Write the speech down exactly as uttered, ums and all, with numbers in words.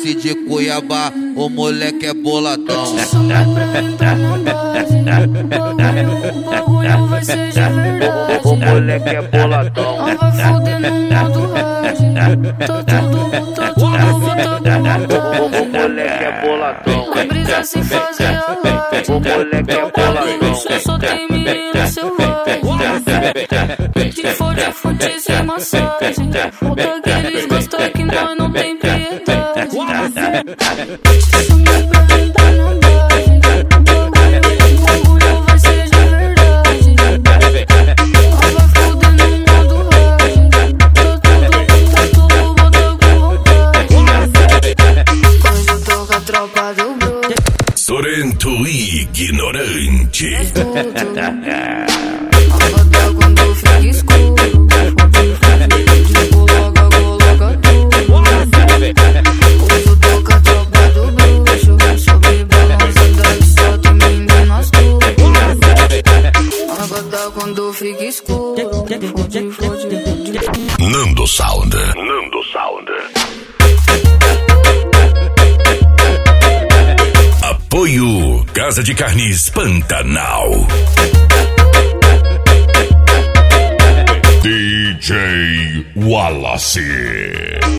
doce de Cuiabá, o moleque é boladão. Eu te chamo pra entrar na base, o bagulho vai ser de verdade. O moleque é boladão. Não vai foder no modo hard. Tô tudo, tô tudo, tô tudo. O moleque é boladão. A brisa sem fazer alarde. O moleque é boladão. Só tem menina selvagem. Que for de fute sem massagem. Falta que eles gostam que nós não tem piedade. Chama pra entrar na base. O bagulho vai ser de verdade. Não vai foder no modo hard. Tô tudo, tá tudo, bota com vontade. Hoje eu tô com a tropa do Bru. Sorento ignorante. Acorda quando fica escuro. Coloca, coloca tudo. Hoje eu tô com a tropa do bruxo. Sobe balançando que só tem meninas tudo. Acorda quando fica escuro. Fode, fode, fode. Nando Sound. Nando Sound. Apoio Casa de Carnes Pantanal. D J Wallace.